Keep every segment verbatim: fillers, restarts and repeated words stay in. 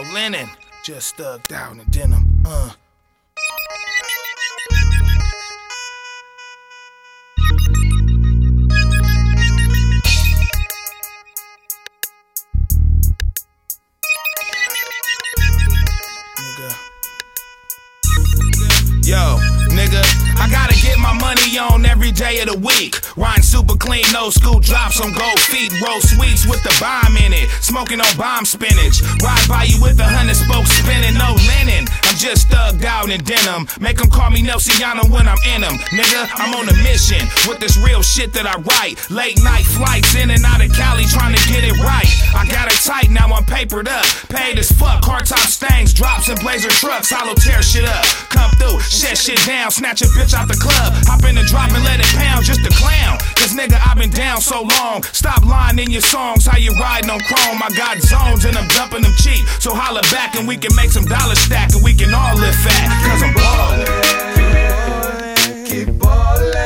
no linen, just thugged out in denim. Uh. Yo, nigga, I gotta get my money on every day of the week. Riding super clean, no school drops on gold feet. Roll sweets with the bomb in it, smoking on bomb spinach. Ride by you with a hundred spokes spinning, no linen. I'm just thugged out in denim. Make them call me Nelsiano when I'm in them. Nigga, I'm on a mission with this real shit that I write. Late night flights in and out of Cali trying to get it right. I got it tight, now I'm papered up. Paid as fuck, hard top stains, drops in blazer trucks. Hollow tear shit up, come through, shut shit down, snatch a bitch out the club. Hop in the drop and let it pound, just a clown. Cause nigga, I've been down so long. Stop lying in your songs, how you riding on chrome. I got zones and I'm dumping them cheap. So holla back and we can make some dollars stack and we can all live fat. Cause I'm ballin'. Keep ballin'.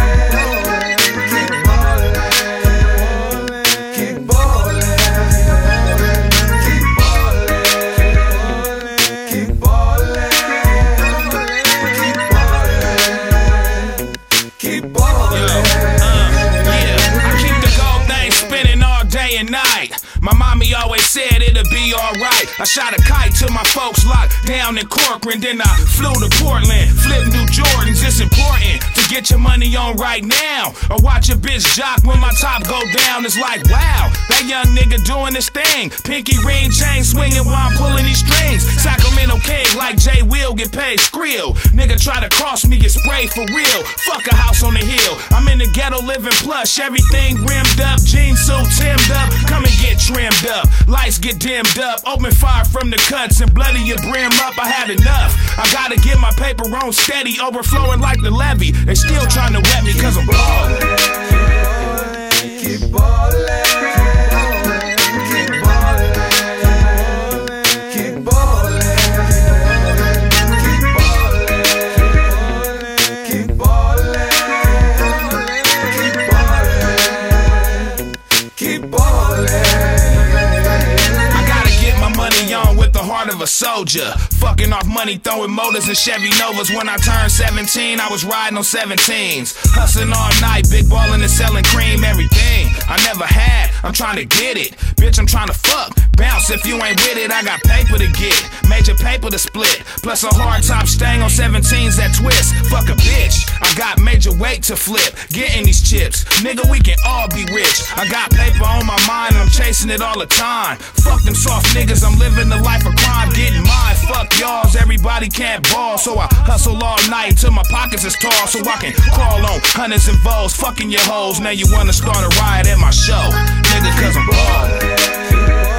My mommy always said it'll be alright. I shot a kite till my folks locked down in Corcoran. Then I flew to Portland, flipped new Jordans. It's important to get your money on right now, or watch a bitch jock when my top go down. It's like, wow, that young nigga doing his thing. Pinky ring chain swinging while I'm pulling these strings. Sacramento King like Jay Will get paid skrill. Nigga try to cross me, get sprayed for real. Fuck a house on the hill. I'm in the ghetto living plush, everything rimmed up. Jean suit timmed up, come and get trimmed up. Lights get dimmed up, open fire from the cuts and bloody your brim up. I had enough, I gotta get my paper on steady, overflowing like the levee. They still trying to wet me cause I'm ballin'. Keep ballin'. Of a soldier, fucking off money, throwing motors and Chevy Novas. When I turned seventeen, I was riding on seventeens, hustling all night, big ballin' and selling cream. Everything I never had, I'm trying to get it. Bitch, I'm trying to fuck, bounce if you ain't with it. I got paper to get, major paper to split, plus a hard top stang on seventeens that twist. Fuck a bitch, I got major weight to flip, getting these chips. Nigga, we can all be rich. I got paper on my mind and I'm chasing it all the time. Fuck them soft niggas, I'm living the life of crime. I'm getting mine, fuck y'all's, everybody can't ball. So I hustle all night till my pockets is tall, so I can crawl on hundreds and vows, fucking your hoes. Now you wanna start a riot at my show, nigga, cause I'm ballin'.